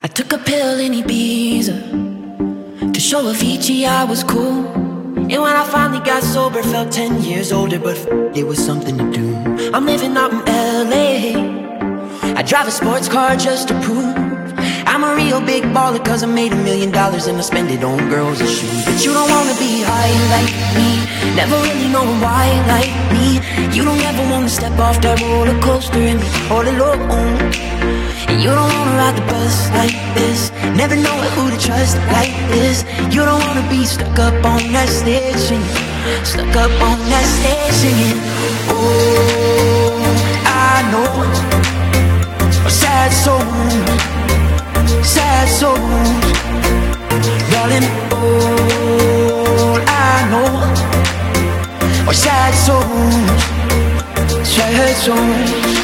I took a pill in Ibiza to show Avicii I was cool. And when I finally got sober, felt 10 years older, but it was something to do. I'm living out in LA. I drive a sports car just to prove I'm a real big baller, cause I made $1 million and I spend it on girls and shoes. But you don't wanna be high like me, never really knowing why like me. You don't ever wanna step off that roller coaster and be all alone. And you don't wanna ride the bus like this, never know who to trust like this. You don't wanna be stuck up on that stage singing, stuck up on that stage singing. Oh, I know a sad soul, sad souls, darling. All I know are sad souls, sad souls.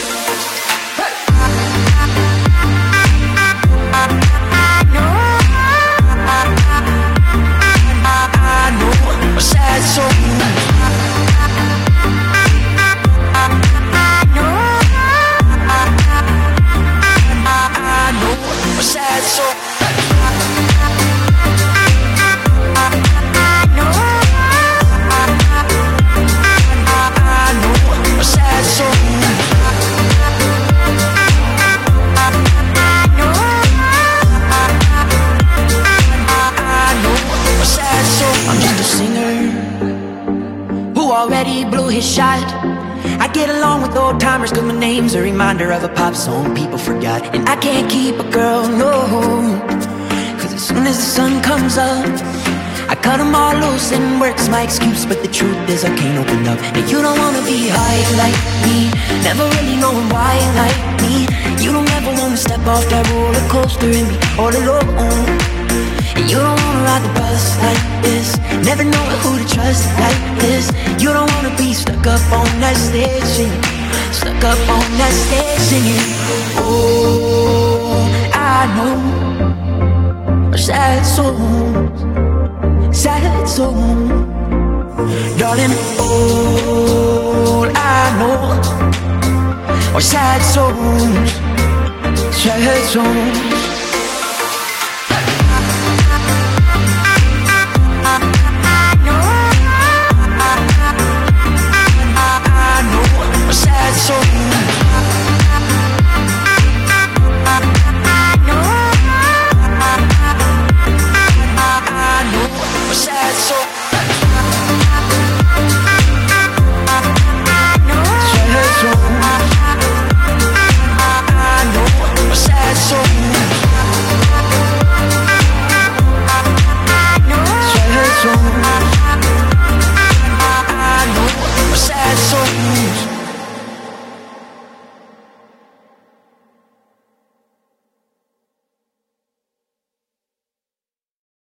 Already blew his shot. I get along with old timers cause my name's a reminder of a pop song people forgot. And I can't keep a girl, no, cause as soon as the sun comes up, I cut them all loose and work's my excuse. But the truth is I can't open up. And you don't wanna be high like me, never really knowing why like me. You don't ever wanna step off that roller coaster and be all alone. And you don't wanna ride the bus like this, never know who to trust like this. You don't wanna be stuck up on that stage singing, stuck up on that stage singing. Oh, I know sad souls, sad souls, darling. All I know are sad souls, sad souls.